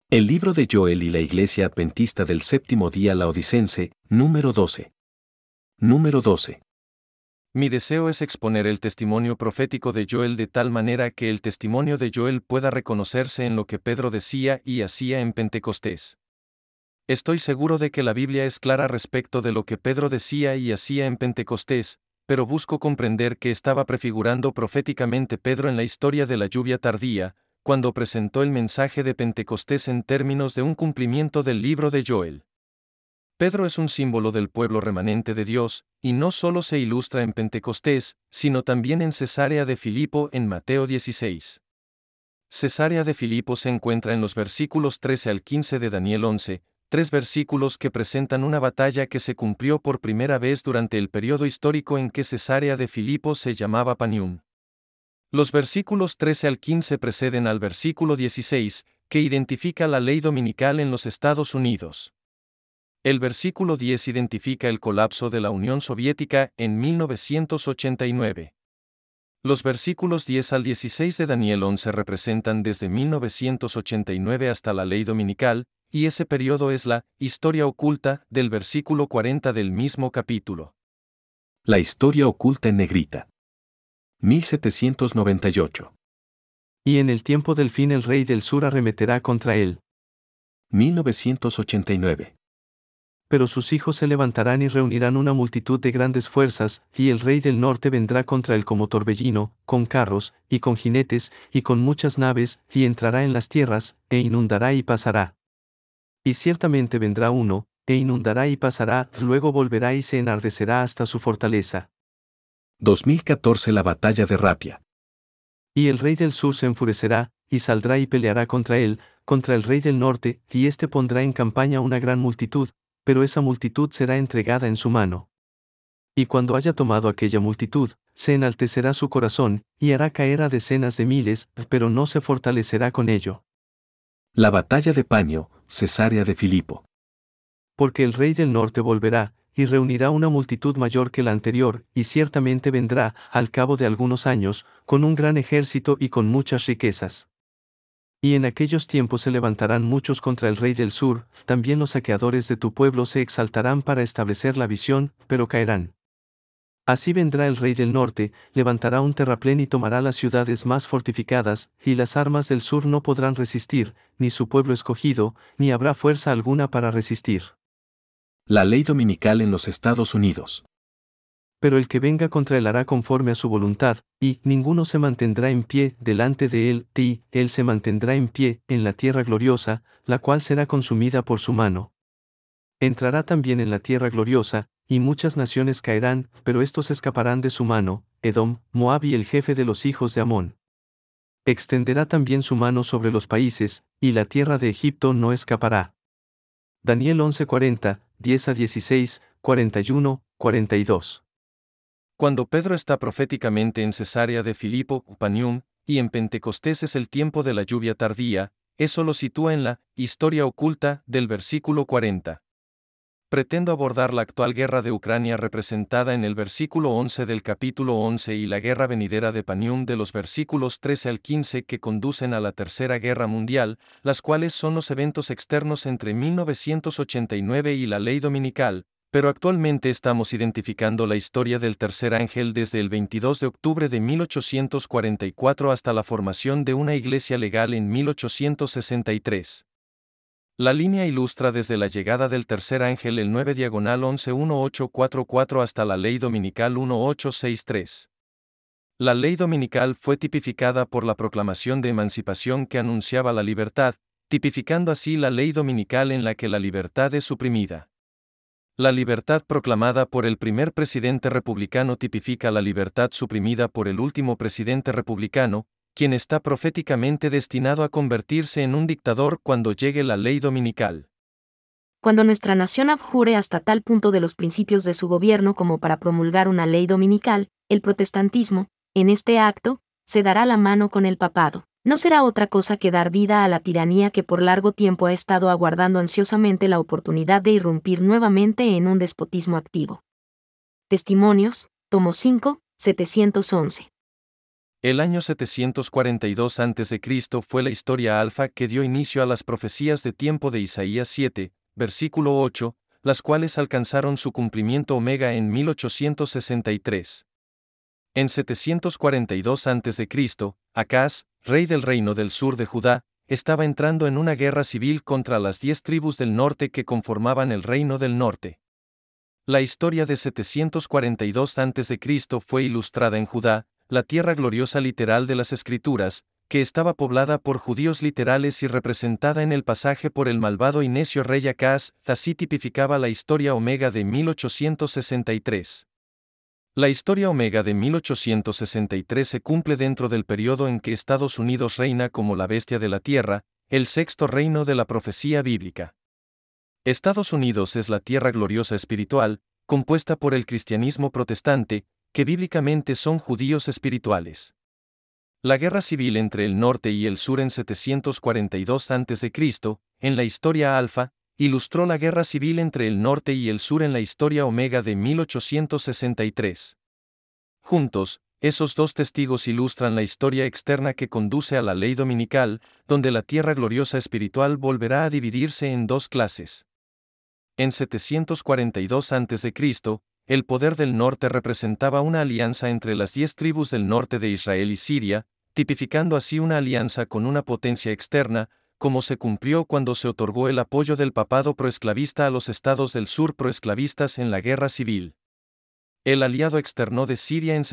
El libro de Joel y la Iglesia Adventista del Séptimo Día Laodicense, número 12. Número 12. Mi deseo es exponer el testimonio profético de Joel de tal manera que el testimonio de Joel pueda reconocerse en lo que Pedro decía y hacía en Pentecostés. Estoy seguro de que la Biblia es clara respecto de lo que Pedro decía y hacía en Pentecostés, pero busco comprender que estaba prefigurando proféticamente Pedro en la historia de la lluvia tardía, cuando presentó el mensaje de Pentecostés en términos de un cumplimiento del libro de Joel. Pedro es un símbolo del pueblo remanente de Dios, y no solo se ilustra en Pentecostés, sino también en Cesarea de Filipo en Mateo 16. Cesarea de Filipo se encuentra en los versículos 13 al 15 de Daniel 11, tres versículos que presentan una batalla que se cumplió por primera vez durante el periodo histórico en que Cesarea de Filipo se llamaba Panium. Los versículos 13 al 15 preceden al versículo 16, que identifica la ley dominical en los Estados Unidos. El versículo 10 identifica el colapso de la Unión Soviética en 1989. Los versículos 10 al 16 de Daniel 11 representan desde 1989 hasta la ley dominical, y ese periodo es la historia oculta del versículo 40 del mismo capítulo. La historia oculta en negrita. 1798. Y en el tiempo del fin el rey del sur arremeterá contra él. 1989. Pero sus hijos se levantarán y reunirán una multitud de grandes fuerzas, y el rey del norte vendrá contra él como torbellino, con carros, y con jinetes, y con muchas naves, y entrará en las tierras, e inundará y pasará. Y ciertamente vendrá uno, e inundará y pasará, luego volverá y se enardecerá hasta su fortaleza. 2014 La batalla de Rapia. Y el rey del sur se enfurecerá, y saldrá y peleará contra él, contra el rey del norte, y éste pondrá en campaña una gran multitud, pero esa multitud será entregada en su mano. Y cuando haya tomado aquella multitud, se enaltecerá su corazón, y hará caer a decenas de miles, pero no se fortalecerá con ello. La batalla de Panio, Cesarea de Filipo. Porque el rey del norte volverá, y reunirá una multitud mayor que la anterior, y ciertamente vendrá, al cabo de algunos años, con un gran ejército y con muchas riquezas. Y en aquellos tiempos se levantarán muchos contra el rey del sur, también los saqueadores de tu pueblo se exaltarán para establecer la visión, pero caerán. Así vendrá el rey del norte, levantará un terraplén y tomará las ciudades más fortificadas, y las armas del sur no podrán resistir, ni su pueblo escogido, ni habrá fuerza alguna para resistir. La ley dominical en los Estados Unidos. Pero el que venga contra él hará conforme a su voluntad, y ninguno se mantendrá en pie delante de él, y él se mantendrá en pie en la tierra gloriosa, la cual será consumida por su mano. Entrará también en la tierra gloriosa, y muchas naciones caerán, pero estos escaparán de su mano, Edom, Moab y el jefe de los hijos de Amón. Extenderá también su mano sobre los países, y la tierra de Egipto no escapará. Daniel 11:40, 10 a 16, 41, 42. Cuando Pedro está proféticamente en Cesarea de Filipo, Panium, y en Pentecostés es el tiempo de la lluvia tardía, eso lo sitúa en la historia oculta del versículo 40. Pretendo abordar la actual guerra de Ucrania representada en el versículo 11 del capítulo 11 y la guerra venidera de Panium de los versículos 13 al 15 que conducen a la Tercera Guerra Mundial, las cuales son los eventos externos entre 1989 y la ley dominical, pero actualmente estamos identificando la historia del tercer ángel desde el 22 de octubre de 1844 hasta la formación de una iglesia legal en 1863. La línea ilustra desde la llegada del tercer ángel el 9 diagonal 111844 hasta la ley dominical 1863. La ley dominical fue tipificada por la proclamación de emancipación que anunciaba la libertad, tipificando así la ley dominical en la que la libertad es suprimida. La libertad proclamada por el primer presidente republicano tipifica la libertad suprimida por el último presidente republicano, quien está proféticamente destinado a convertirse en un dictador cuando llegue la ley dominical. Cuando nuestra nación abjure hasta tal punto de los principios de su gobierno como para promulgar una ley dominical, el protestantismo, en este acto, se dará la mano con el papado. No será otra cosa que dar vida a la tiranía que por largo tiempo ha estado aguardando ansiosamente la oportunidad de irrumpir nuevamente en un despotismo activo. Testimonios, tomo 5, 711. El año 742 a.C. fue la historia alfa que dio inicio a las profecías de tiempo de Isaías 7, versículo 8, las cuales alcanzaron su cumplimiento omega en 1863. En 742 a.C., Acaz, rey del reino del sur de Judá, estaba entrando en una guerra civil contra las 10 tribus del norte que conformaban el reino del norte. La historia de 742 a.C. fue ilustrada en Judá, la tierra gloriosa literal de las Escrituras, que estaba poblada por judíos literales y representada en el pasaje por el malvado y necio rey Acaz. Así tipificaba la historia omega de 1863. La historia omega de 1863 se cumple dentro del periodo en que Estados Unidos reina como la bestia de la tierra, el sexto reino de la profecía bíblica. Estados Unidos es la tierra gloriosa espiritual, compuesta por el cristianismo protestante, que bíblicamente son judíos espirituales. La guerra civil entre el norte y el sur en 742 a.C., en la historia alfa, ilustró la guerra civil entre el norte y el sur en la historia omega de 1863. Juntos, esos dos testigos ilustran la historia externa que conduce a la ley dominical, donde la tierra gloriosa espiritual volverá a dividirse en dos clases. En 742 a.C., el poder del norte representaba una alianza entre las 10 tribus del norte de Israel y Siria, tipificando así una alianza con una potencia externa, como se cumplió cuando se otorgó el apoyo del papado proesclavista a los estados del sur proesclavistas en la guerra civil. El aliado externo de Siria en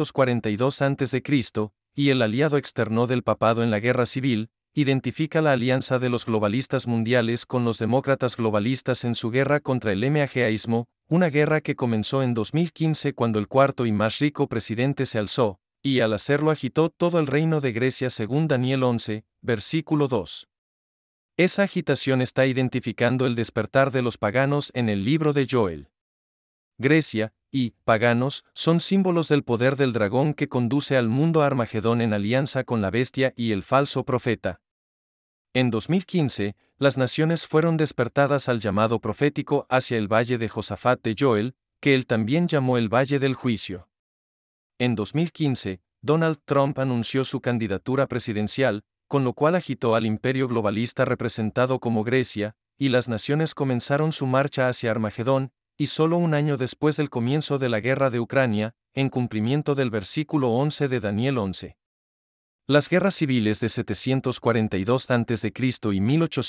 742 a.C., y el aliado externo del papado en la guerra civil, identifica la alianza de los globalistas mundiales con los demócratas globalistas en su guerra contra el MAGAísmo, una guerra que comenzó en 2015 cuando el cuarto y más rico presidente se alzó, y al hacerlo agitó todo el reino de Grecia según Daniel 11, versículo 2. Esa agitación está identificando el despertar de los paganos en el libro de Joel. Grecia y paganos son símbolos del poder del dragón que conduce al mundo a Armagedón en alianza con la bestia y el falso profeta. En 2015, las naciones fueron despertadas al llamado profético hacia el valle de Josafat de Joel, que él también llamó el Valle del Juicio. En 2015, Donald Trump anunció su candidatura presidencial, con lo cual agitó al imperio globalista representado como Grecia, y las naciones comenzaron su marcha hacia Armagedón, y solo un año después del comienzo de la guerra de Ucrania, en cumplimiento del versículo 11 de Daniel 11. Las guerras civiles de 742 a.C. y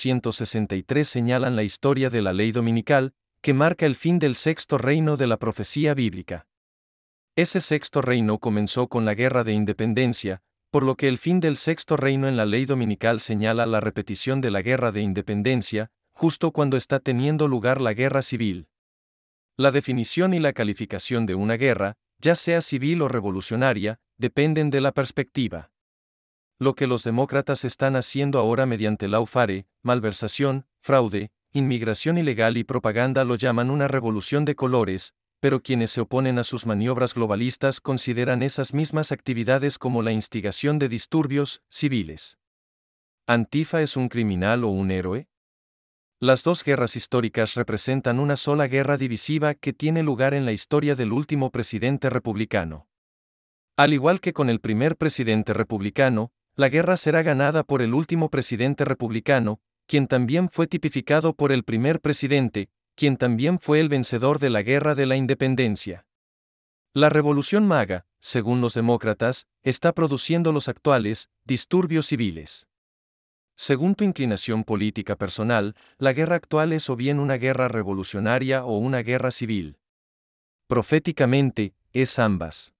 1863 señalan la historia de la ley dominical, que marca el fin del sexto reino de la profecía bíblica. Ese sexto reino comenzó con la Guerra de Independencia, por lo que el fin del sexto reino en la ley dominical señala la repetición de la Guerra de Independencia, justo cuando está teniendo lugar la guerra civil. La definición y la calificación de una guerra, ya sea civil o revolucionaria, dependen de la perspectiva. Lo que los demócratas están haciendo ahora mediante lawfare, malversación, fraude, inmigración ilegal y propaganda lo llaman una revolución de colores, pero quienes se oponen a sus maniobras globalistas consideran esas mismas actividades como la instigación de disturbios civiles. ¿Antifa es un criminal o un héroe? Las dos guerras históricas representan una sola guerra divisiva que tiene lugar en la historia del último presidente republicano. Al igual que con el primer presidente republicano, la guerra será ganada por el último presidente republicano, quien también fue tipificado por el primer presidente, quien también fue el vencedor de la Guerra de la Independencia. La Revolución Maga, según los demócratas, está produciendo los actuales disturbios civiles. Según tu inclinación política personal, la guerra actual es o bien una guerra revolucionaria o una guerra civil. Proféticamente, es ambas.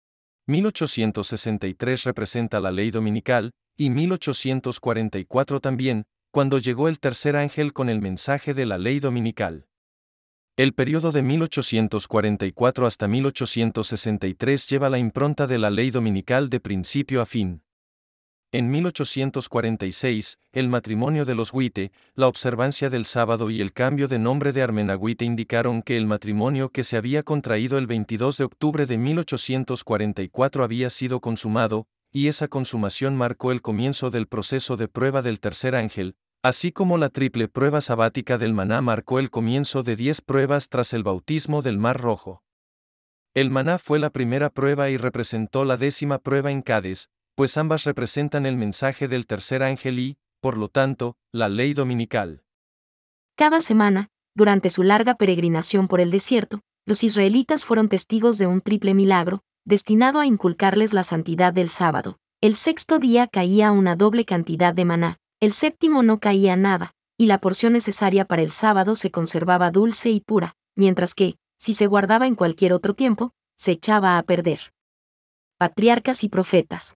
1863 representa la ley dominical, y 1844 también, cuando llegó el tercer ángel con el mensaje de la ley dominical. El periodo de 1844 hasta 1863 lleva la impronta de la ley dominical de principio a fin. En 1846, el matrimonio de los Witte, la observancia del sábado y el cambio de nombre de Armenawitte indicaron que el matrimonio que se había contraído el 22 de octubre de 1844 había sido consumado, y esa consumación marcó el comienzo del proceso de prueba del tercer ángel, así como la triple prueba sabática del maná marcó el comienzo de 10 pruebas tras el bautismo del Mar Rojo. El maná fue la primera prueba y representó la 10ª prueba en Cades, pues ambas representan el mensaje del tercer ángel y, por lo tanto, la ley dominical. Cada semana, durante su larga peregrinación por el desierto, los israelitas fueron testigos de un triple milagro, destinado a inculcarles la santidad del sábado. El sexto día caía una doble cantidad de maná, el séptimo no caía nada, y la porción necesaria para el sábado se conservaba dulce y pura, mientras que, si se guardaba en cualquier otro tiempo, se echaba a perder. Patriarcas y Profetas,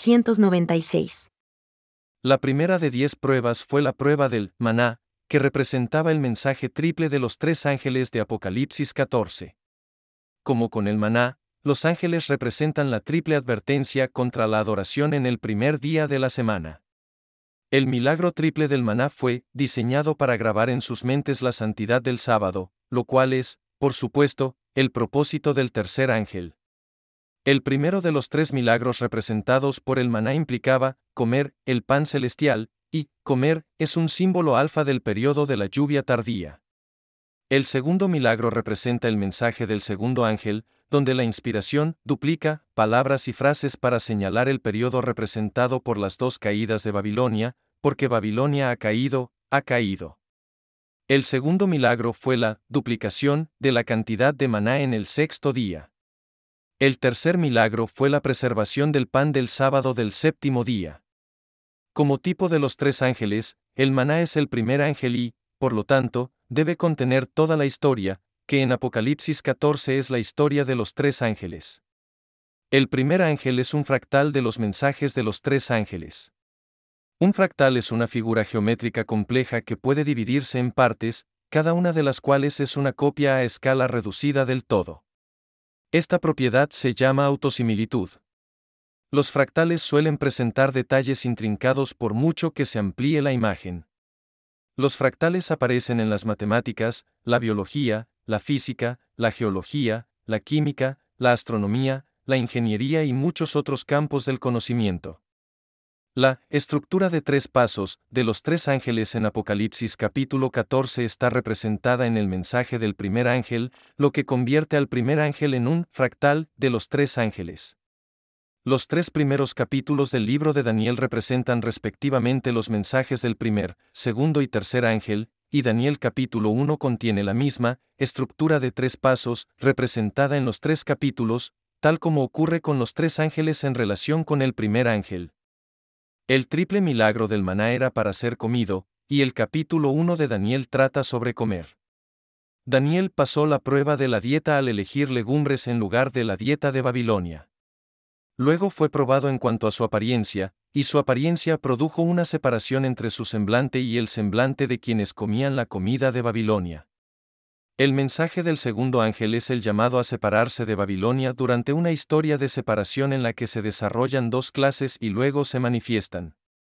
296. La primera de 10 pruebas fue la prueba del maná, que representaba el mensaje triple de los 3 ángeles de Apocalipsis 14. Como con el maná, los ángeles representan la triple advertencia contra la adoración en el primer día de la semana. El milagro triple del maná fue diseñado para grabar en sus mentes la santidad del sábado, lo cual es, por supuesto, el propósito del tercer ángel. El primero de los 3 milagros representados por el maná implicaba comer el pan celestial, y comer es un símbolo alfa del periodo de la lluvia tardía. El segundo milagro representa el mensaje del segundo ángel, donde la inspiración duplica palabras y frases para señalar el periodo representado por las 2 caídas de Babilonia, porque Babilonia ha caído, ha caído. El segundo milagro fue la duplicación de la cantidad de maná en el sexto día. El tercer milagro fue la preservación del pan del sábado del séptimo día. Como tipo de los 3 ángeles, el maná es el primer ángel y, por lo tanto, debe contener toda la historia, que en Apocalipsis 14 es la historia de los 3 ángeles. El primer ángel es un fractal de los mensajes de los 3 ángeles. Un fractal es una figura geométrica compleja que puede dividirse en partes, cada una de las cuales es una copia a escala reducida del todo. Esta propiedad se llama autosimilitud. Los fractales suelen presentar detalles intrincados por mucho que se amplíe la imagen. Los fractales aparecen en las matemáticas, la biología, la física, la geología, la química, la astronomía, la ingeniería y muchos otros campos del conocimiento. La estructura de 3 pasos de los 3 ángeles en Apocalipsis capítulo 14 está representada en el mensaje del primer ángel, lo que convierte al primer ángel en un fractal de los 3 ángeles. Los 3 primeros capítulos del libro de Daniel representan respectivamente los mensajes del primer, segundo y tercer ángel, y Daniel capítulo 1 contiene la misma estructura de 3 pasos, representada en los 3 capítulos, tal como ocurre con los 3 ángeles en relación con el primer ángel. El triple milagro del maná era para ser comido, y el capítulo 1 de Daniel trata sobre comer. Daniel pasó la prueba de la dieta al elegir legumbres en lugar de la dieta de Babilonia. Luego fue probado en cuanto a su apariencia, y su apariencia produjo una separación entre su semblante y el semblante de quienes comían la comida de Babilonia. El mensaje del segundo ángel es el llamado a separarse de Babilonia durante una historia de separación en la que se desarrollan 2 clases y luego se manifiestan.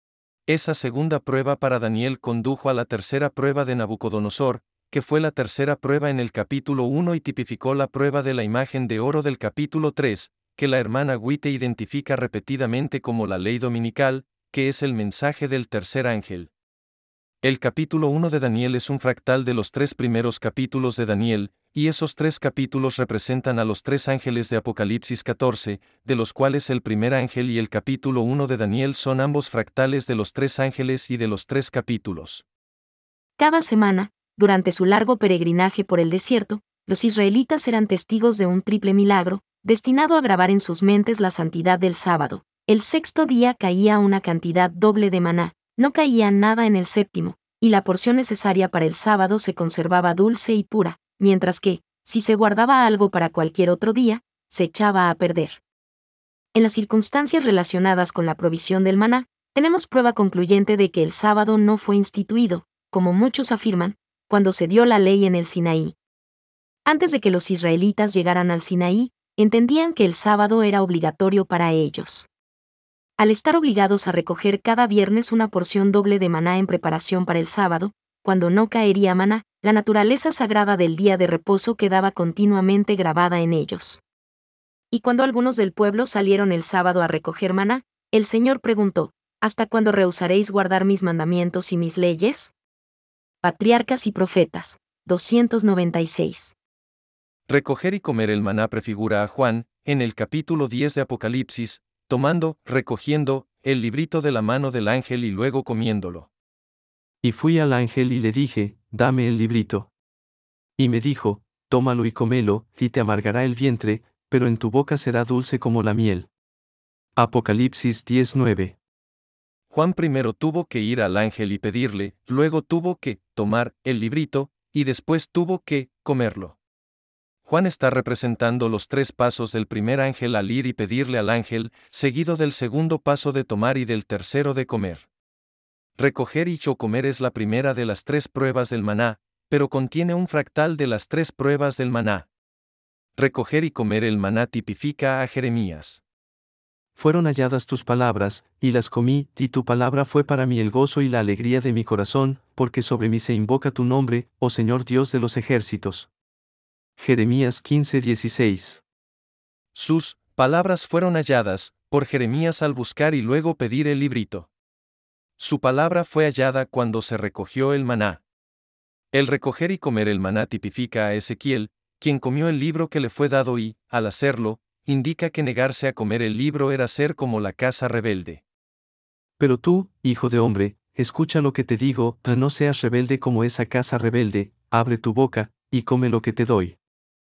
Esa segunda prueba para Daniel condujo a la tercera prueba de Nabucodonosor, que fue la tercera prueba en el capítulo 1 y tipificó la prueba de la imagen de oro del capítulo 3, que la hermana Witte identifica repetidamente como la ley dominical, que es el mensaje del tercer ángel. El capítulo 1 de Daniel es un fractal de los 3 primeros capítulos de Daniel, y esos 3 capítulos representan a los 3 ángeles de Apocalipsis 14, de los cuales el primer ángel y el capítulo 1 de Daniel son ambos fractales de los 3 ángeles y de los 3 capítulos. Cada semana, durante su largo peregrinaje por el desierto, los israelitas eran testigos de un triple milagro, destinado a grabar en sus mentes la santidad del sábado. El sexto día caía una cantidad doble de maná, no caía nada en el séptimo, y la porción necesaria para el sábado se conservaba dulce y pura, mientras que, si se guardaba algo para cualquier otro día, se echaba a perder. En las circunstancias relacionadas con la provisión del maná, tenemos prueba concluyente de que el sábado no fue instituido, como muchos afirman, cuando se dio la ley en el Sinaí. Antes de que los israelitas llegaran al Sinaí, entendían que el sábado era obligatorio para ellos. Al estar obligados a recoger cada viernes una porción doble de maná en preparación para el sábado, cuando no caería maná, la naturaleza sagrada del día de reposo quedaba continuamente grabada en ellos. Y cuando algunos del pueblo salieron el sábado a recoger maná, el Señor preguntó: ¿Hasta cuándo rehusaréis guardar mis mandamientos y mis leyes? Patriarcas y Profetas, 296. Recoger y comer el maná prefigura a Juan, en el capítulo 10 de Apocalipsis, recogiendo, el librito de la mano del ángel y luego comiéndolo. Y fui al ángel y le dije, dame el librito. Y me dijo, tómalo y comelo, y te amargará el vientre, pero en tu boca será dulce como la miel. Apocalipsis 10:9. Juan primero tuvo que ir al ángel y pedirle, luego tuvo que tomar el librito, y después tuvo que comerlo. Juan está representando los 3 pasos del primer ángel al ir y pedirle al ángel, seguido del segundo paso de tomar y del tercero de comer. Recoger y comer es la primera de las 3 pruebas del maná, pero contiene un fractal de las 3 pruebas del maná. Recoger y comer el maná tipifica a Jeremías. Fueron halladas tus palabras, y las comí, y tu palabra fue para mí el gozo y la alegría de mi corazón, porque sobre mí se invoca tu nombre, oh Señor Dios de los ejércitos. Jeremías 15:16. Sus palabras fueron halladas por Jeremías al buscar y luego pedir el librito. Su palabra fue hallada cuando se recogió el maná. El recoger y comer el maná tipifica a Ezequiel, quien comió el libro que le fue dado y, al hacerlo, indica que negarse a comer el libro era ser como la casa rebelde. Pero tú, hijo de hombre, escucha lo que te digo, no seas rebelde como esa casa rebelde, abre tu boca, y come lo que te doy.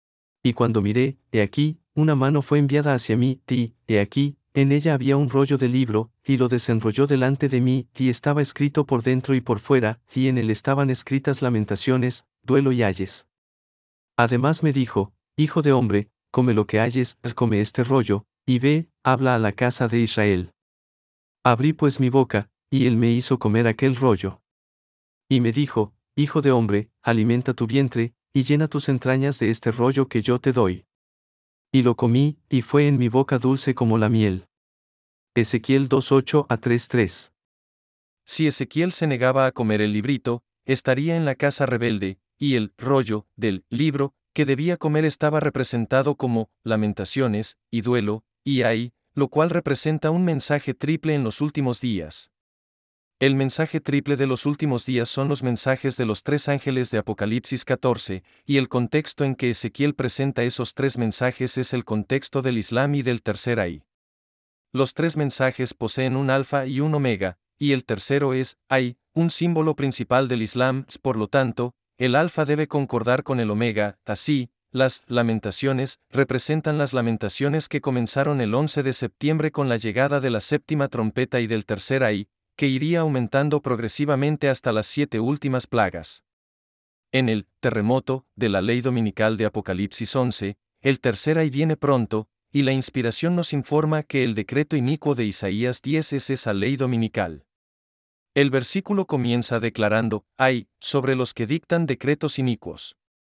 Y cuando miré, he aquí, una mano fue enviada hacia mí, y, he aquí, en ella había un rollo de libro, y lo desenrolló delante de mí, y estaba escrito por dentro y por fuera, y en él estaban escritas lamentaciones, duelo y ayes. Además me dijo, hijo de hombre, come lo que halles, come este rollo, y ve, habla a la casa de Israel. Abrí pues mi boca, y él me hizo comer aquel rollo. Y me dijo, hijo de hombre, alimenta tu vientre, y llena tus entrañas de este rollo que yo te doy. Y lo comí, y fue en mi boca dulce como la miel. Ezequiel 2:8 a 3:3. Si Ezequiel se negaba a comer el librito, estaría en la casa rebelde, y el rollo del libro que debía comer estaba representado como lamentaciones y duelo, y ay, lo cual representa un mensaje triple en los últimos días. El mensaje triple de los últimos días son los mensajes de los 3 ángeles de Apocalipsis 14, y el contexto en que Ezequiel presenta esos 3 mensajes es el contexto del Islam y del tercer ay. Los 3 mensajes poseen un alfa y un omega, y el tercero es, ay, un símbolo principal del Islam, por lo tanto, el alfa debe concordar con el omega, así, las lamentaciones representan las lamentaciones que comenzaron el 11 de septiembre con la llegada de la séptima trompeta y del tercer ay, que iría aumentando progresivamente hasta las 7 últimas plagas. En el terremoto de la ley dominical de Apocalipsis 11, el tercer ay viene pronto, y la inspiración nos informa que el decreto inicuo de Isaías 10 es esa ley dominical. El versículo comienza declarando, ay, sobre los que dictan decretos inicuos.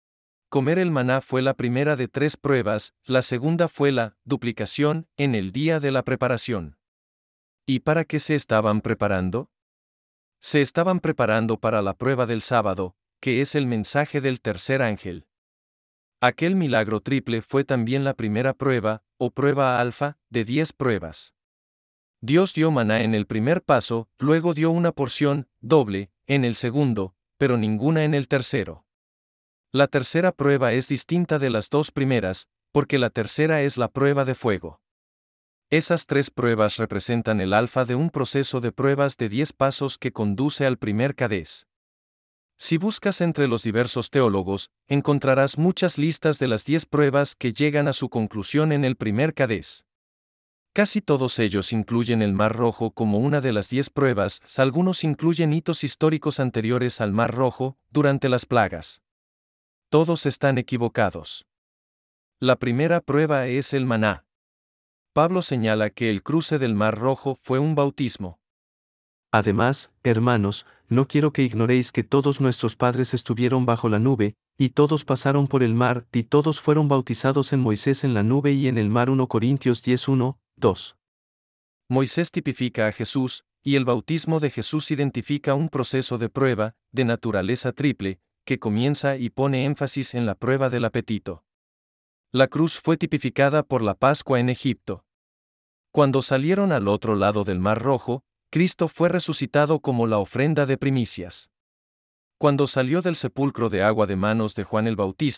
Comer el maná fue la primera de 3 pruebas, la segunda fue la duplicación, en el día de la preparación. ¿Y para qué se estaban preparando? Se estaban preparando para la prueba del sábado, que es el mensaje del tercer ángel. Aquel milagro triple fue también la primera prueba, o prueba alfa, de 10 pruebas. Dios dio maná en el primer paso, luego dio una porción, doble, en el segundo, pero ninguna en el tercero. La tercera prueba es distinta de las 2 primeras, porque la tercera es la prueba de fuego. Esas 3 pruebas representan el alfa de un proceso de pruebas de 10 pasos que conduce al primer Kadés. Si buscas entre los diversos teólogos, encontrarás muchas listas de las 10 pruebas que llegan a su conclusión en el primer Kadés. Casi todos ellos incluyen el Mar Rojo como una de las 10 pruebas, algunos incluyen hitos históricos anteriores al Mar Rojo, durante las plagas. Todos están equivocados. La primera prueba es el maná. Pablo señala que el cruce del Mar Rojo fue un bautismo. Además, hermanos, no quiero que ignoréis que todos nuestros padres estuvieron bajo la nube, y todos pasaron por el mar, y todos fueron bautizados en Moisés en la nube y en el mar. 1 Corintios 10:1, 2. Moisés tipifica a Jesús, y el bautismo de Jesús identifica un proceso de prueba, de naturaleza triple, que comienza y pone énfasis en la prueba del apetito. La cruz fue tipificada por la Pascua en Egipto. Cuando salieron al otro lado del Mar Rojo, Cristo fue resucitado como la ofrenda de primicias. Cuando salió del sepulcro de agua de manos de Juan el Bautista,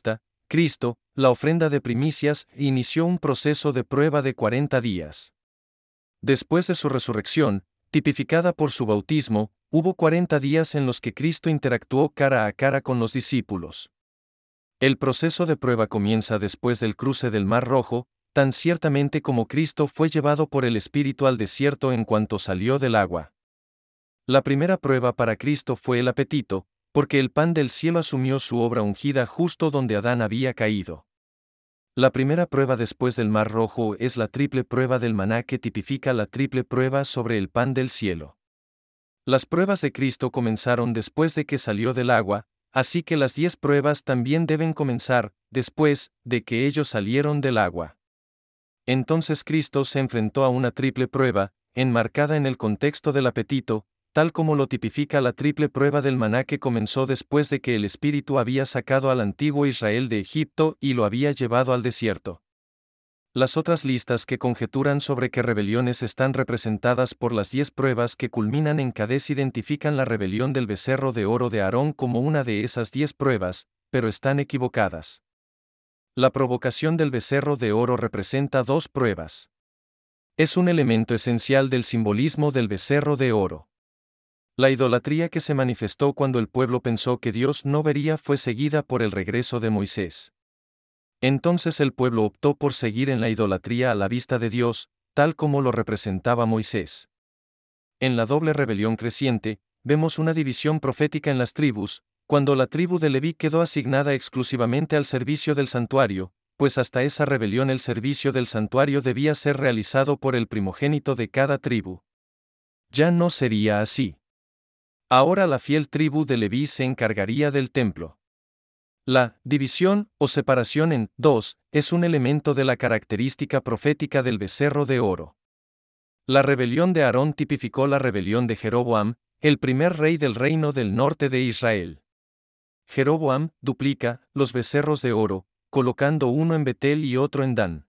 Cristo, la ofrenda de primicias, inició un proceso de prueba de 40 días. Después de su resurrección, tipificada por su bautismo, hubo 40 días en los que Cristo interactuó cara a cara con los discípulos. El proceso de prueba comienza después del cruce del Mar Rojo, tan ciertamente como Cristo fue llevado por el Espíritu al desierto en cuanto salió del agua. La primera prueba para Cristo fue el apetito, porque el pan del cielo asumió su obra ungida justo donde Adán había caído. La primera prueba después del Mar Rojo es la triple prueba del maná que tipifica la triple prueba sobre el pan del cielo. Las pruebas de Cristo comenzaron después de que salió del agua, así que las 10 pruebas también deben comenzar después de que ellos salieron del agua. Entonces Cristo se enfrentó a una triple prueba, enmarcada en el contexto del apetito, tal como lo tipifica la triple prueba del maná que comenzó después de que el Espíritu había sacado al antiguo Israel de Egipto y lo había llevado al desierto. Las otras listas que conjeturan sobre qué rebeliones están representadas por las 10 pruebas que culminan en Cades identifican la rebelión del becerro de oro de Aarón como una de esas 10 pruebas, pero están equivocadas. La provocación del becerro de oro representa 2 pruebas. Es un elemento esencial del simbolismo del becerro de oro. La idolatría que se manifestó cuando el pueblo pensó que Dios no vería fue seguida por el regreso de Moisés. Entonces el pueblo optó por seguir en la idolatría a la vista de Dios, tal como lo representaba Moisés. En la doble rebelión creciente, vemos una división profética en las tribus, cuando la tribu de Leví quedó asignada exclusivamente al servicio del santuario, pues hasta esa rebelión el servicio del santuario debía ser realizado por el primogénito de cada tribu. Ya no sería así. Ahora la fiel tribu de Leví se encargaría del templo. La división o separación en 2 es un elemento de la característica profética del becerro de oro. La rebelión de Aarón tipificó la rebelión de Jeroboam, el primer rey del reino del norte de Israel. Jeroboam duplica los becerros de oro, colocando uno en Betel y otro en Dan.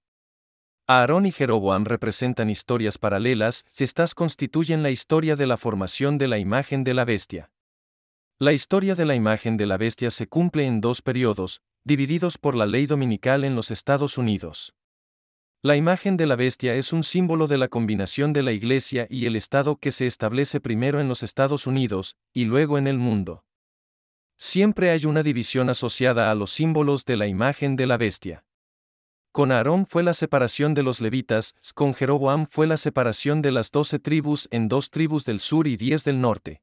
Aarón y Jeroboam representan historias paralelas, estas constituyen la historia de la formación de la imagen de la bestia. La historia de la imagen de la bestia se cumple en 2 periodos, divididos por la ley dominical en los Estados Unidos. La imagen de la bestia es un símbolo de la combinación de la Iglesia y el Estado que se establece primero en los Estados Unidos, y luego en el mundo. Siempre hay una división asociada a los símbolos de la imagen de la bestia. Con Aarón fue la separación de los levitas, con Jeroboam fue la separación de las 12 tribus en 2 tribus del sur y 10 del norte.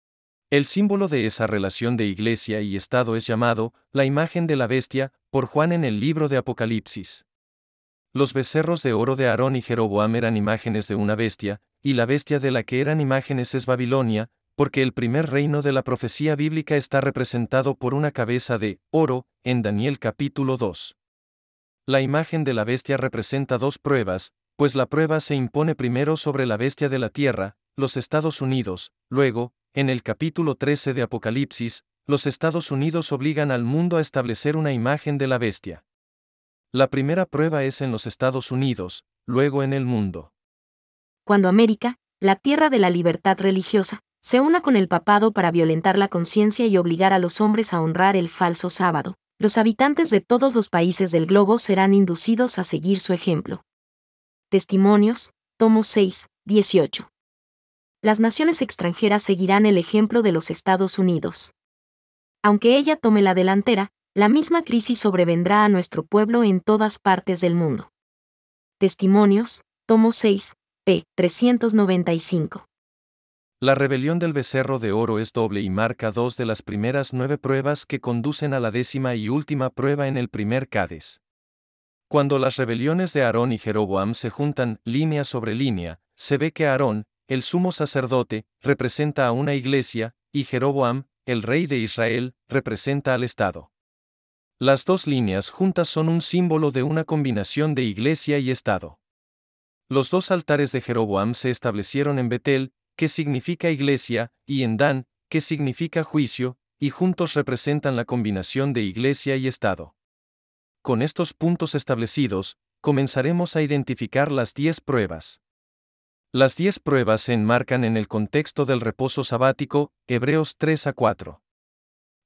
El símbolo de esa relación de Iglesia y Estado es llamado, la imagen de la bestia, por Juan en el libro de Apocalipsis. Los becerros de oro de Aarón y Jeroboam eran imágenes de una bestia, y la bestia de la que eran imágenes es Babilonia, porque el primer reino de la profecía bíblica está representado por una cabeza de oro, en Daniel capítulo 2. La imagen de la bestia representa 2 pruebas, pues la prueba se impone primero sobre la bestia de la tierra, los Estados Unidos, luego, en el capítulo 13 de Apocalipsis, los Estados Unidos obligan al mundo a establecer una imagen de la bestia. La primera prueba es en los Estados Unidos, luego en el mundo. Cuando América, la tierra de la libertad religiosa, se una con el papado para violentar la conciencia y obligar a los hombres a honrar el falso sábado, los habitantes de todos los países del globo serán inducidos a seguir su ejemplo. Testimonios, tomo 6, 18. Las naciones extranjeras seguirán el ejemplo de los Estados Unidos. Aunque ella tome la delantera, la misma crisis sobrevendrá a nuestro pueblo en todas partes del mundo. Testimonios, tomo 6, p. 395. La rebelión del becerro de oro es doble y marca 2 de las primeras 9 pruebas que conducen a la 10ª y última prueba en el primer Cades. Cuando las rebeliones de Aarón y Jeroboam se juntan línea sobre línea, se ve que Aarón, el sumo sacerdote, representa a una iglesia, y Jeroboam, el rey de Israel, representa al Estado. Las 2 líneas juntas son un símbolo de una combinación de iglesia y Estado. Los 2 altares de Jeroboam se establecieron en Betel, que significa iglesia, y en Dan, que significa juicio, y juntos representan la combinación de iglesia y Estado. Con estos puntos establecidos, comenzaremos a identificar las 10 pruebas. Las 10 pruebas se enmarcan en el contexto del reposo sabático, Hebreos 3 a 4.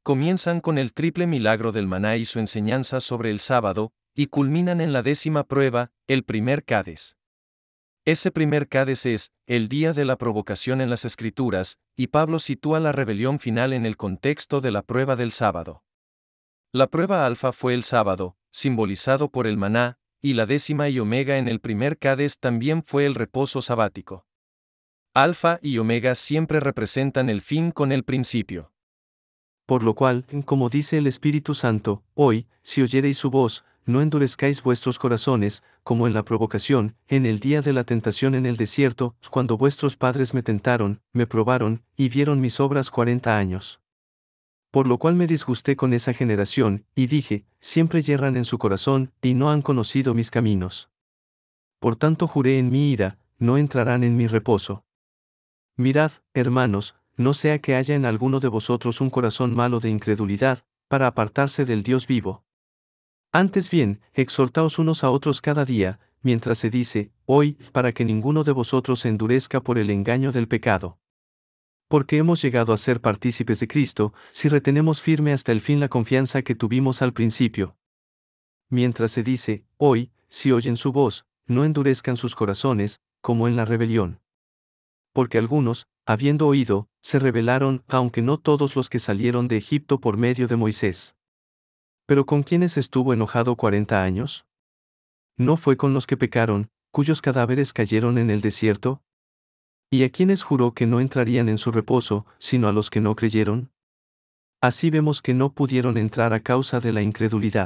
comienzan con el triple milagro del maná y su enseñanza sobre el sábado, y culminan en la 10ª prueba, el primer Cades. Ese primer Cades es el día de la provocación en las Escrituras, y Pablo sitúa la rebelión final en el contexto de la prueba del sábado. La prueba alfa fue el sábado, simbolizado por el maná, y la 10ª y omega en el primer Cades también fue el reposo sabático. Alfa y omega siempre representan el fin con el principio. Por lo cual, como dice el Espíritu Santo, hoy, si oyereis su voz, no endurezcáis vuestros corazones, como en la provocación, en el día de la tentación en el desierto, cuando vuestros padres me tentaron, me probaron, y vieron mis obras 40 años. Por lo cual me disgusté con esa generación, y dije, siempre yerran en su corazón, y no han conocido mis caminos. Por tanto juré en mi ira, no entrarán en mi reposo. Mirad, hermanos, no sea que haya en alguno de vosotros un corazón malo de incredulidad, para apartarse del Dios vivo. Antes bien, exhortaos unos a otros cada día, mientras se dice, hoy, para que ninguno de vosotros se endurezca por el engaño del pecado. Porque hemos llegado a ser partícipes de Cristo, si retenemos firme hasta el fin la confianza que tuvimos al principio. Mientras se dice, hoy, si oyen su voz, no endurezcan sus corazones, como en la rebelión. Porque algunos, habiendo oído, se rebelaron, aunque no todos los que salieron de Egipto por medio de Moisés. ¿Pero con quiénes estuvo enojado 40 años? ¿No fue con los que pecaron, cuyos cadáveres cayeron en el desierto? ¿Y a quienes juró que no entrarían en su reposo, sino a los que no creyeron? Así vemos que no pudieron entrar a causa de la incredulidad.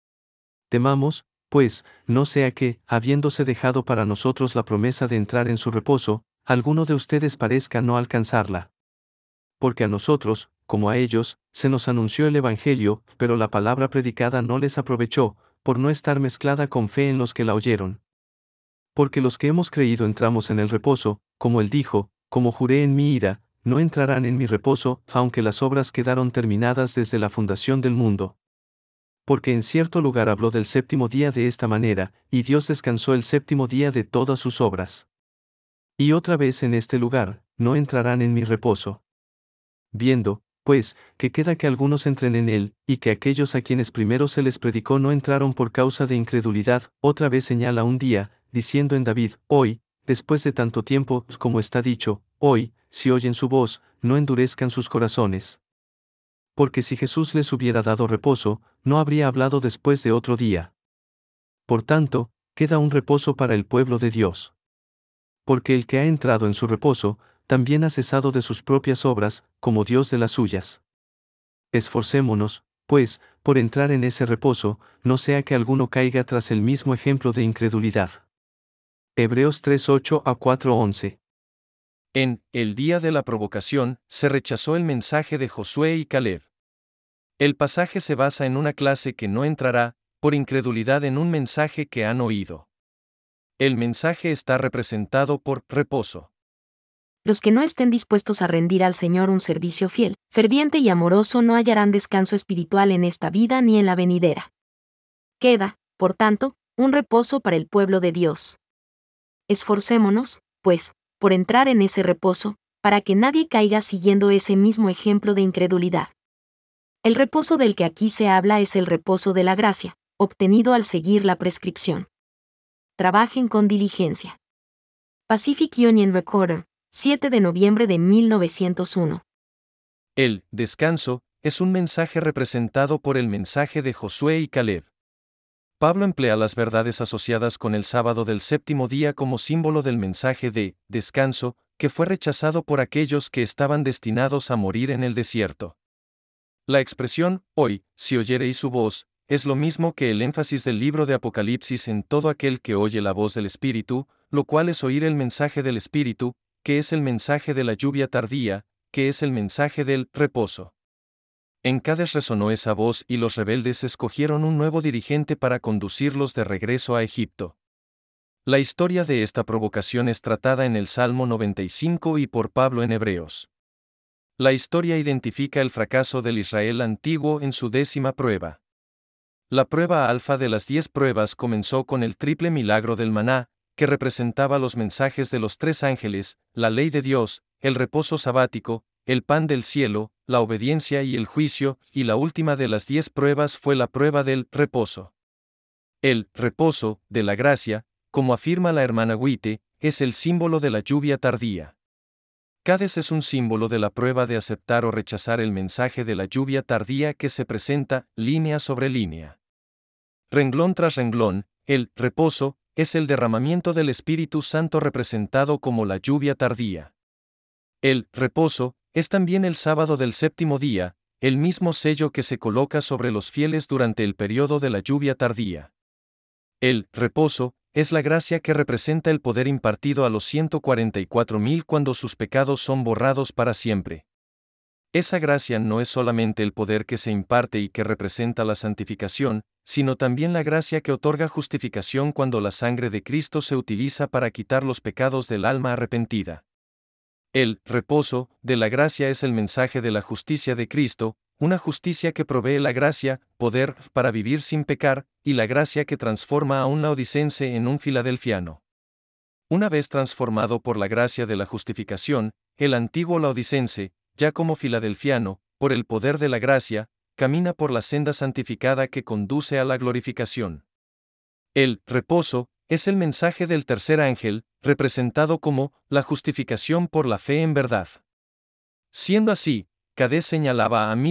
Temamos, pues, no sea que, habiéndose dejado para nosotros la promesa de entrar en su reposo, alguno de ustedes parezca no alcanzarla. Porque a nosotros, como a ellos, se nos anunció el Evangelio, pero la palabra predicada no les aprovechó, por no estar mezclada con fe en los que la oyeron. Porque los que hemos creído entramos en el reposo, como él dijo, como juré en mi ira, no entrarán en mi reposo, aunque las obras quedaron terminadas desde la fundación del mundo. Porque en cierto lugar habló del séptimo día de esta manera, y Dios descansó el séptimo día de todas sus obras. Y otra vez en este lugar, no entrarán en mi reposo. Viendo, pues, que queda que algunos entren en él, y que aquellos a quienes primero se les predicó no entraron por causa de incredulidad, otra vez señala un día, diciendo en David, hoy, después de tanto tiempo, como está dicho, hoy, si oyen su voz, no endurezcan sus corazones. Porque si Jesús les hubiera dado reposo, no habría hablado después de otro día. Por tanto, queda un reposo para el pueblo de Dios. Porque el que ha entrado en su reposo, también ha cesado de sus propias obras, como Dios de las suyas. Esforcémonos, pues, por entrar en ese reposo, no sea que alguno caiga tras el mismo ejemplo de incredulidad. Hebreos 3:8 a 4:11. En el día de la provocación, se rechazó el mensaje de Josué y Caleb. El pasaje se basa en una clase que no entrará, por incredulidad en un mensaje que han oído. El mensaje está representado por reposo. Los que no estén dispuestos a rendir al Señor un servicio fiel, ferviente y amoroso no hallarán descanso espiritual en esta vida ni en la venidera. Queda, por tanto, un reposo para el pueblo de Dios. Esforcémonos, pues, por entrar en ese reposo, para que nadie caiga siguiendo ese mismo ejemplo de incredulidad. El reposo del que aquí se habla es el reposo de la gracia, obtenido al seguir la prescripción. Trabajen con diligencia. Pacific Union Recorder, 7 de noviembre de 1901. El descanso es un mensaje representado por el mensaje de Josué y Caleb. Pablo emplea las verdades asociadas con el sábado del séptimo día como símbolo del mensaje de descanso, que fue rechazado por aquellos que estaban destinados a morir en el desierto. La expresión, hoy, si oyereis su voz, es lo mismo que el énfasis del libro de Apocalipsis en todo aquel que oye la voz del Espíritu, lo cual es oír el mensaje del Espíritu, que es el mensaje de la lluvia tardía, que es el mensaje del reposo. En Cades resonó esa voz y los rebeldes escogieron un nuevo dirigente para conducirlos de regreso a Egipto. La historia de esta provocación es tratada en el Salmo 95 y por Pablo en Hebreos. La historia identifica el fracaso del Israel antiguo en su 10ª prueba. La prueba alfa de las 10 pruebas comenzó con el triple milagro del maná, que representaba los mensajes de los 3 ángeles, la ley de Dios, el reposo sabático, el pan del cielo, la obediencia y el juicio, y la última de las 10 pruebas fue la prueba del reposo. El reposo de la gracia, como afirma la hermana Witte, es el símbolo de la lluvia tardía. Cades es un símbolo de la prueba de aceptar o rechazar el mensaje de la lluvia tardía que se presenta, línea sobre línea. Renglón tras renglón, el reposo es el derramamiento del Espíritu Santo representado como la lluvia tardía. El reposo es también el sábado del séptimo día, el mismo sello que se coloca sobre los fieles durante el periodo de la lluvia tardía. El reposo es la gracia que representa el poder impartido a los 144.000 cuando sus pecados son borrados para siempre. Esa gracia no es solamente el poder que se imparte y que representa la santificación, sino también la gracia que otorga justificación cuando la sangre de Cristo se utiliza para quitar los pecados del alma arrepentida. El reposo de la gracia es el mensaje de la justicia de Cristo, una justicia que provee la gracia, poder para vivir sin pecar, y la gracia que transforma a un laodicense en un filadelfiano. Una vez transformado por la gracia de la justificación, el antiguo laodicense, ya como filadelfiano, por el poder de la gracia, camina por la senda santificada que conduce a la glorificación. El reposo es el mensaje del tercer ángel, representado como la justificación por la fe en verdad. Siendo así, Cades señalaba a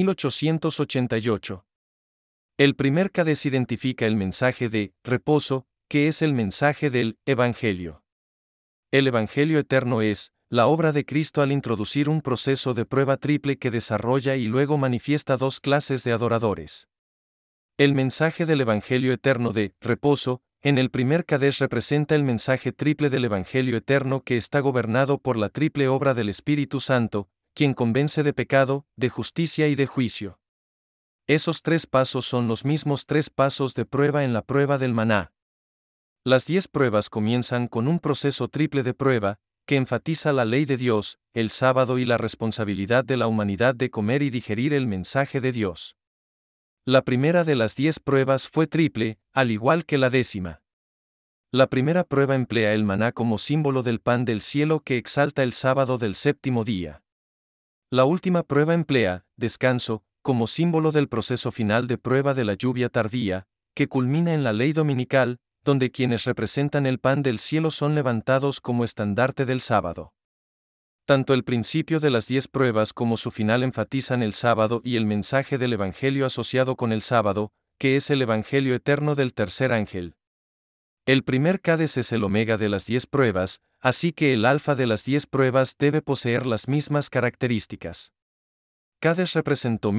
1888. El primer Cades identifica el mensaje de reposo, que es el mensaje del Evangelio. El Evangelio eterno es la obra de Cristo al introducir un proceso de prueba triple que desarrolla y luego manifiesta dos clases de adoradores. El mensaje del Evangelio eterno de reposo, en el primer Cades representa el mensaje triple del Evangelio eterno que está gobernado por la triple obra del Espíritu Santo, quien convence de pecado, de justicia y de juicio. Esos 3 pasos son los mismos 3 pasos de prueba en la prueba del maná. Las 10 pruebas comienzan con un proceso triple de prueba, que enfatiza la ley de Dios, el sábado y la responsabilidad de la humanidad de comer y digerir el mensaje de Dios. La primera de las 10 pruebas fue triple, al igual que la 10ª. La primera prueba emplea el maná como símbolo del pan del cielo que exalta el sábado del séptimo día. La última prueba emplea descanso como símbolo del proceso final de prueba de la lluvia tardía, que culmina en la ley dominical, donde quienes representan el pan del cielo son levantados como estandarte del sábado. Tanto el principio de las 10 pruebas como su final enfatizan el sábado y el mensaje del Evangelio asociado con el sábado, que es el Evangelio eterno del tercer ángel. El primer Cades es el omega de las 10 pruebas, así que el alfa de las 10 pruebas debe poseer las mismas características. Cades representó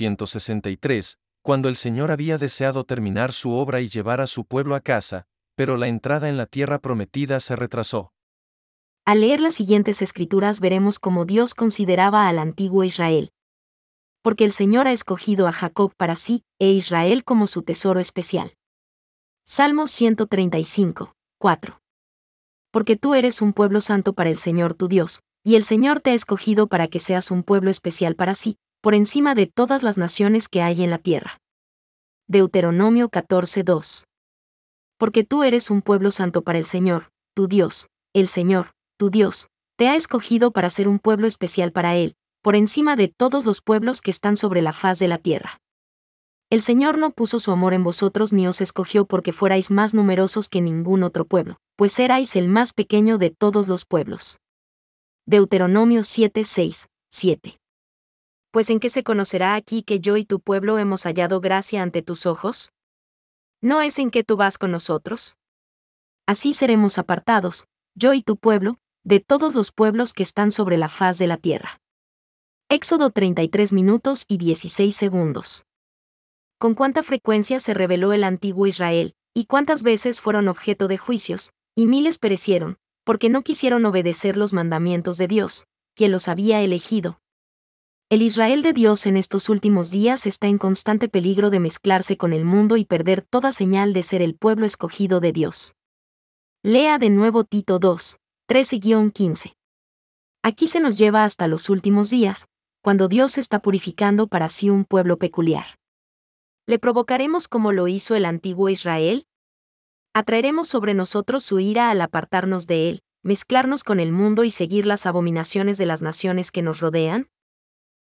1863, cuando el Señor había deseado terminar su obra y llevar a su pueblo a casa, pero la entrada en la tierra prometida se retrasó. Al leer las siguientes escrituras veremos cómo Dios consideraba al antiguo Israel. Porque el Señor ha escogido a Jacob para sí, e Israel como su tesoro especial. Salmos 135, 4. Porque tú eres un pueblo santo para el Señor tu Dios, y el Señor te ha escogido para que seas un pueblo especial para sí, por encima de todas las naciones que hay en la tierra. Deuteronomio 14, 2. Porque tú eres un pueblo santo para el Señor, tu Dios, el Señor, tu Dios, te ha escogido para ser un pueblo especial para Él, por encima de todos los pueblos que están sobre la faz de la tierra. El Señor no puso su amor en vosotros ni os escogió porque fuerais más numerosos que ningún otro pueblo, pues erais el más pequeño de todos los pueblos. Deuteronomio 7, 6, 7. Pues ¿en qué se conocerá aquí que yo y tu pueblo hemos hallado gracia ante tus ojos? ¿No es en que tú vas con nosotros? Así seremos apartados, yo y tu pueblo, de todos los pueblos que están sobre la faz de la tierra. Éxodo 33 minutos y 16 segundos. ¿Con cuánta frecuencia se rebeló el antiguo Israel, y cuántas veces fueron objeto de juicios, y miles perecieron, porque no quisieron obedecer los mandamientos de Dios, quien los había elegido? El Israel de Dios en estos últimos días está en constante peligro de mezclarse con el mundo y perder toda señal de ser el pueblo escogido de Dios. Lea de nuevo Tito 2, 13-15. Aquí se nos lleva hasta los últimos días, cuando Dios está purificando para sí un pueblo peculiar. ¿Le provocaremos como lo hizo el antiguo Israel? ¿Atraeremos sobre nosotros su ira al apartarnos de Él, mezclarnos con el mundo y seguir las abominaciones de las naciones que nos rodean?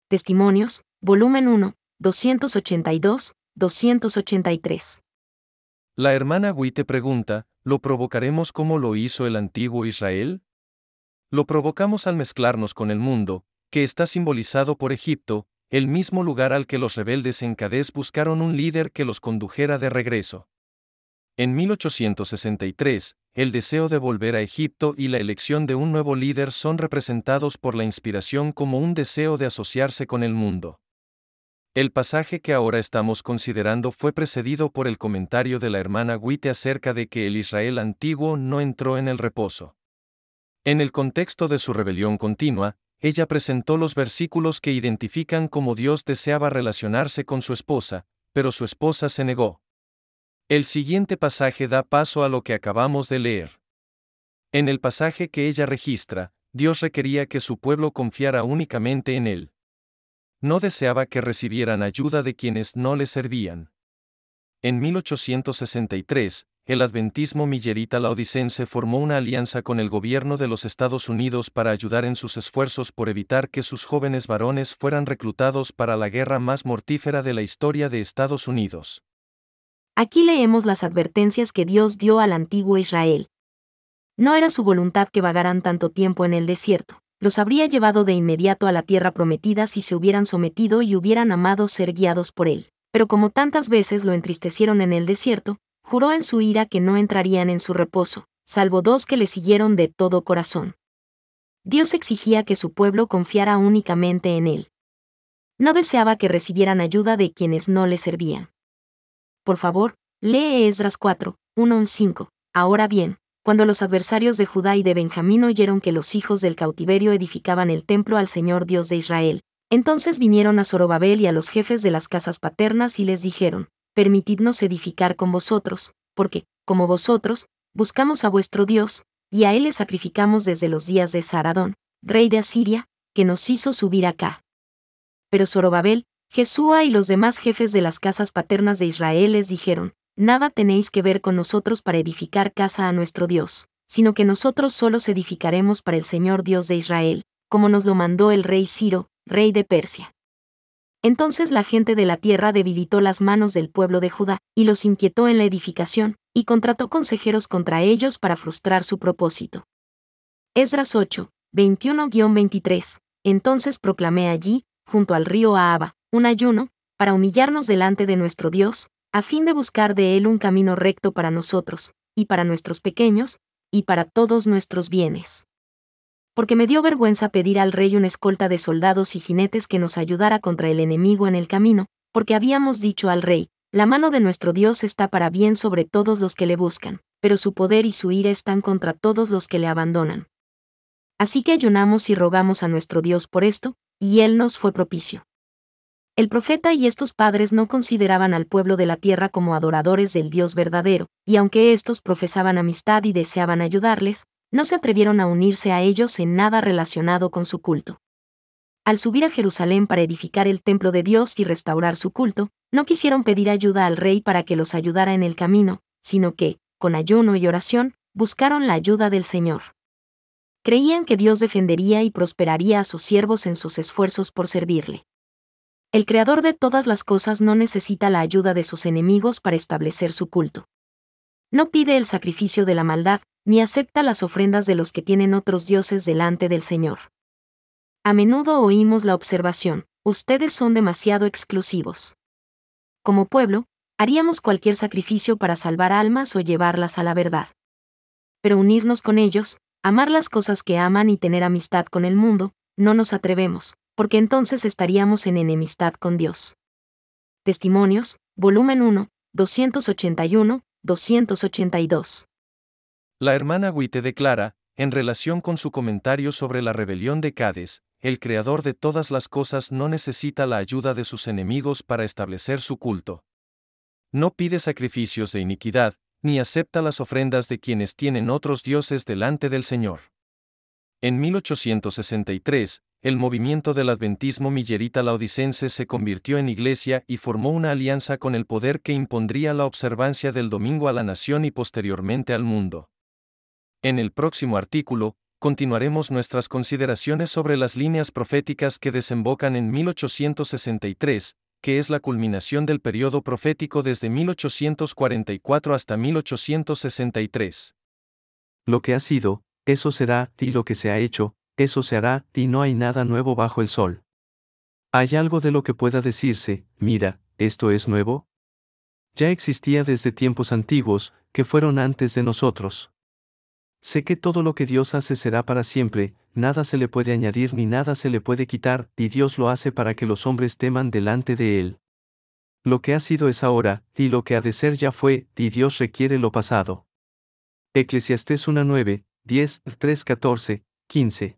Testimonios, volumen 1, 282, 283. La hermana Witte pregunta, ¿lo provocaremos como lo hizo el antiguo Israel? Lo provocamos al mezclarnos con el mundo, que está simbolizado por Egipto, el mismo lugar al que los rebeldes en Cadés buscaron un líder que los condujera de regreso. En 1863, el deseo de volver a Egipto y la elección de un nuevo líder son representados por la inspiración como un deseo de asociarse con el mundo. El pasaje que ahora estamos considerando fue precedido por el comentario de la hermana Witte acerca de que el Israel antiguo no entró en el reposo. En el contexto de su rebelión continua, ella presentó los versículos que identifican cómo Dios deseaba relacionarse con su esposa, pero su esposa se negó. El siguiente pasaje da paso a lo que acabamos de leer. En el pasaje que ella registra, Dios requería que su pueblo confiara únicamente en Él. No deseaba que recibieran ayuda de quienes no le servían. En 1863, el adventismo millerita laodicense formó una alianza con el gobierno de los Estados Unidos para ayudar en sus esfuerzos por evitar que sus jóvenes varones fueran reclutados para la guerra más mortífera de la historia de Estados Unidos. Aquí leemos las advertencias que Dios dio al antiguo Israel. No era su voluntad que vagaran tanto tiempo en el desierto. Los habría llevado de inmediato a la tierra prometida si se hubieran sometido y hubieran amado ser guiados por él. Pero como tantas veces lo entristecieron en el desierto, juró en su ira que no entrarían en su reposo, salvo 2 que le siguieron de todo corazón. Dios exigía que su pueblo confiara únicamente en él. No deseaba que recibieran ayuda de quienes no le servían. Por favor, lee Esdras 4, 1-5. Ahora bien, cuando los adversarios de Judá y de Benjamín oyeron que los hijos del cautiverio edificaban el templo al Señor Dios de Israel, entonces vinieron a Zorobabel y a los jefes de las casas paternas y les dijeron: permitidnos edificar con vosotros, porque, como vosotros, buscamos a vuestro Dios, y a él le sacrificamos desde los días de Saradón, rey de Asiria, que nos hizo subir acá. Pero Zorobabel, Jesúa y los demás jefes de las casas paternas de Israel les dijeron: nada tenéis que ver con nosotros para edificar casa a nuestro Dios, sino que nosotros solos edificaremos para el Señor Dios de Israel, como nos lo mandó el rey Ciro, rey de Persia. Entonces la gente de la tierra debilitó las manos del pueblo de Judá, y los inquietó en la edificación, y contrató consejeros contra ellos para frustrar su propósito. Esdras 8, 21-23. Entonces proclamé allí, junto al río Ahava, un ayuno, para humillarnos delante de nuestro Dios, a fin de buscar de él un camino recto para nosotros, y para nuestros pequeños, y para todos nuestros bienes. Porque me dio vergüenza pedir al rey una escolta de soldados y jinetes que nos ayudara contra el enemigo en el camino, porque habíamos dicho al rey: la mano de nuestro Dios está para bien sobre todos los que le buscan, pero su poder y su ira están contra todos los que le abandonan. Así que ayunamos y rogamos a nuestro Dios por esto, y él nos fue propicio. El profeta y estos padres no consideraban al pueblo de la tierra como adoradores del Dios verdadero, y aunque estos profesaban amistad y deseaban ayudarles, no se atrevieron a unirse a ellos en nada relacionado con su culto. Al subir a Jerusalén para edificar el templo de Dios y restaurar su culto, no quisieron pedir ayuda al rey para que los ayudara en el camino, sino que, con ayuno y oración, buscaron la ayuda del Señor. Creían que Dios defendería y prosperaría a sus siervos en sus esfuerzos por servirle. El Creador de todas las cosas no necesita la ayuda de sus enemigos para establecer su culto. No pide el sacrificio de la maldad, ni acepta las ofrendas de los que tienen otros dioses delante del Señor. A menudo oímos la observación: ustedes son demasiado exclusivos. Como pueblo, haríamos cualquier sacrificio para salvar almas o llevarlas a la verdad. Pero unirnos con ellos, amar las cosas que aman y tener amistad con el mundo, no nos atrevemos, porque entonces estaríamos en enemistad con Dios. Testimonios, volumen 1, 281-282. La hermana Witte declara, en relación con su comentario sobre la rebelión de Cades, el Creador de todas las cosas no necesita la ayuda de sus enemigos para establecer su culto. No pide sacrificios de iniquidad, ni acepta las ofrendas de quienes tienen otros dioses delante del Señor. En 1863, el movimiento del adventismo millerita laodicense se convirtió en iglesia y formó una alianza con el poder que impondría la observancia del domingo a la nación y posteriormente al mundo. En el próximo artículo, continuaremos nuestras consideraciones sobre las líneas proféticas que desembocan en 1863, que es la culminación del periodo profético desde 1844 hasta 1863. Lo que ha sido, eso será, y lo que se ha hecho, eso se hará, y no hay nada nuevo bajo el sol. ¿Hay algo de lo que pueda decirse, mira, esto es nuevo? Ya existía desde tiempos antiguos, que fueron antes de nosotros. Sé que todo lo que Dios hace será para siempre, nada se le puede añadir ni nada se le puede quitar, y Dios lo hace para que los hombres teman delante de Él. Lo que ha sido es ahora, y lo que ha de ser ya fue, y Dios requiere lo pasado. Eclesiastés 1:9, 10, 3:14, 15.